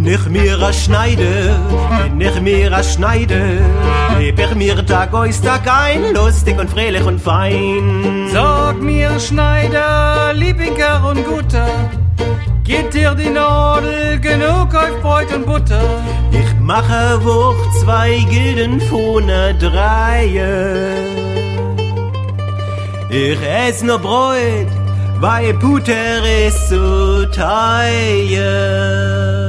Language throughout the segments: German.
Bin ich mir a Schneide, leb ich mir Tag aus Tag ein, lustig und fröhlich und fein. Sag mir, Schneider, Liebiger und Guter, geht dir die Nadel genug auf Brot und Butter? Ich mache Wucht 2 Gilden vorne 3. Ich ess nur Brot, weil Butter ist zu teuer.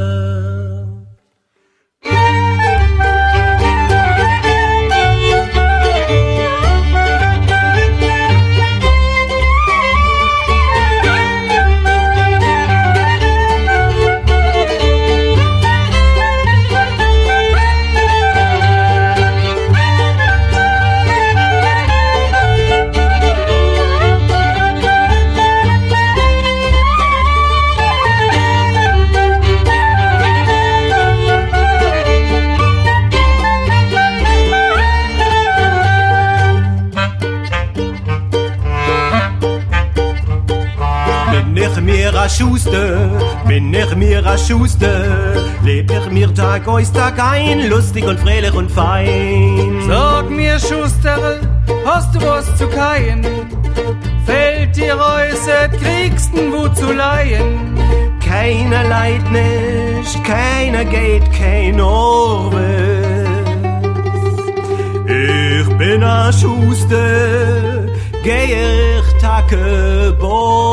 Bin ich mir a Schuster, leb ich mir Tag aus Tag ein, lustig und fröhlich und fein. Sag mir, Schuster, hast du was zu keien? Fällt dir aus, kriegst du wo zu leihen? Keiner leid nicht, keiner geht kein Ohrwitz. Ich bin a Schuster, geh ich Tacke bohr.